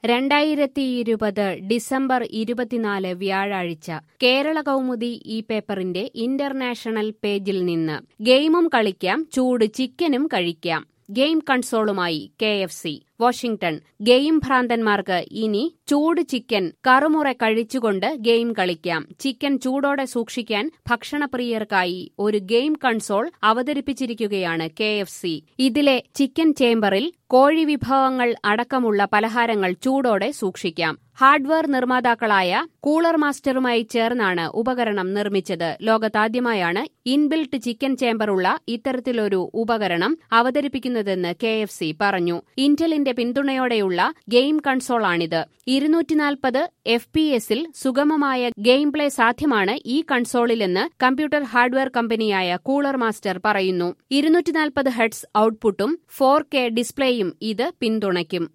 2020 December 24 വ്യാഴാഴ്ച കേരള കൗമുദി ഈ പേപ്പറിന്റെ ഇന്റർനാഷണൽ പേജിൽ നിന്ന് ഗെയിമും കളിക്കാം, ചൂട് ചിക്കനും കഴിക്കാം. ഗെയിം കൺസോളുമായി KFC. വാഷിംഗ്ടൺ. ഗെയിം ഭ്രാന്തന്മാർക്ക് ഇനി ചൂട് ചിക്കൻ കറുമുറെ കഴിച്ചുകൊണ്ട് ഗെയിം കളിക്കാം. ചിക്കൻ ചൂടോടെ സൂക്ഷിക്കാൻ ഭക്ഷണപ്രിയർക്കായി ഒരു ഗെയിം കൺസോൾ അവതരിപ്പിച്ചിരിക്കുകയാണ് KFC. ഇതിലെ ചിക്കൻ ചേംബറിൽ കോഴി വിഭവങ്ങൾ അടക്കമുള്ള പലഹാരങ്ങൾ ചൂടോടെ സൂക്ഷിക്കാം. ഹാർഡ്വെയർ നിർമ്മാതാക്കളായ കൂളർ മാസ്റ്ററുമായി ചേർന്നാണ് ഉപകരണം നിർമ്മിച്ചത്. ലോകത്താദ്യമായാണ് ഇൻബിൽറ്റ് ചിക്കൻ ചേംബറുള്ള ഇത്തരത്തിലൊരു ഉപകരണം അവതരിപ്പിക്കുന്നതെന്ന് KFC പറഞ്ഞു. ഇന്റലിന്റെ പിന്തുണയോടെയുള്ള ഗെയിം കൺസോളാണിത്. 240 FPS-ൽ സുഗമമായ ഗെയിം പ്ലേ സാധ്യമാണ് ഈ കൺസോളിലെന്ന് കമ്പ്യൂട്ടർ ഹാർഡ്വെയർ കമ്പനിയായ കൂളർ മാസ്റ്റർ പറയുന്നു. 240 ഹെർട്സ് ഔട്ട്പുട്ടും 4K ഡിസ്പ്ലേയും ഇത് പിന്തുണയ്ക്കും.